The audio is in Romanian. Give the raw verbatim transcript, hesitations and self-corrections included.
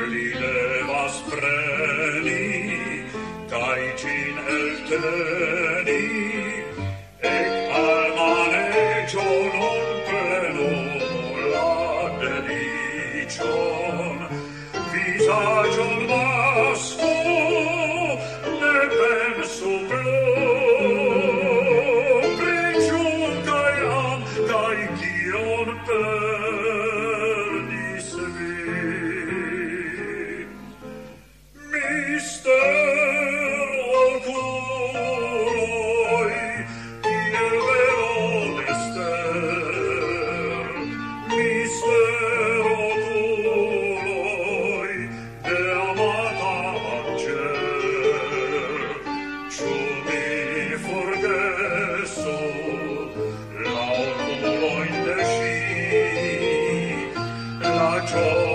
ridevas preni, cae cin elteni, ec al maneggio non plenula delicion, visagion vasco, ne penso plom, precium cae am, cae cion perdis vi. Mistero oculoi, kiel velo dester, mistero oculoi, de amata angel, ciu mi forgeso la oculoin de sci, la gioia